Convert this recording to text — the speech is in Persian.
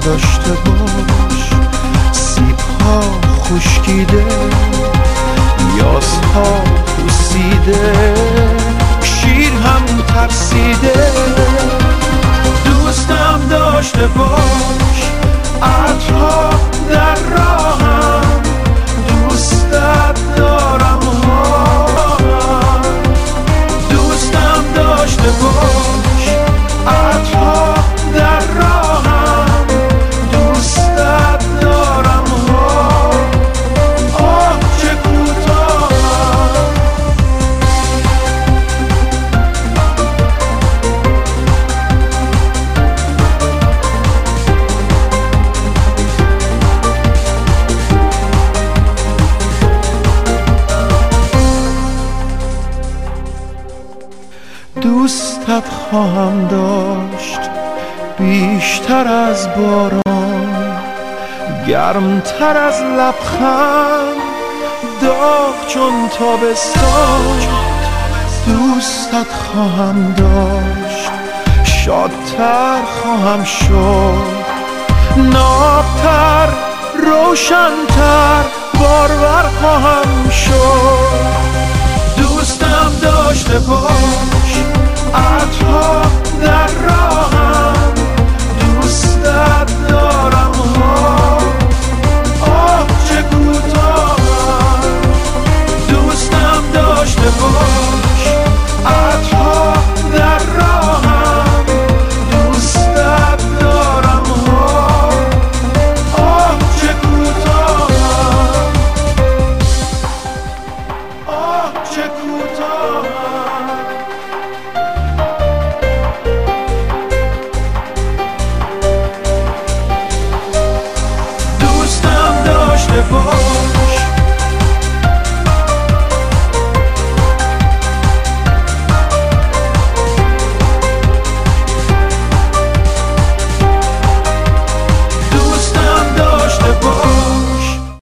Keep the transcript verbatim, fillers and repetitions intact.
داشته باش. سیب‌ها خشکیده، یاس‌ها پوسیده، شیر هم ترسیده. دوستم داشته باش، عطرها در راهم، دوستت دارم ها. دوستم داشته باش، عطرها در راهم، دوستت دارم ها. آه چه کوتاه. دوستت خواهم داشت بیشتر از باران، گرمتر از لبخند، داغ چون تابستان. دوستت خواهم داشت، شادتر خواهم شد، نابتر، روشنتر، بارور خواهم شد. دوستم داشته باش، عطرها در راه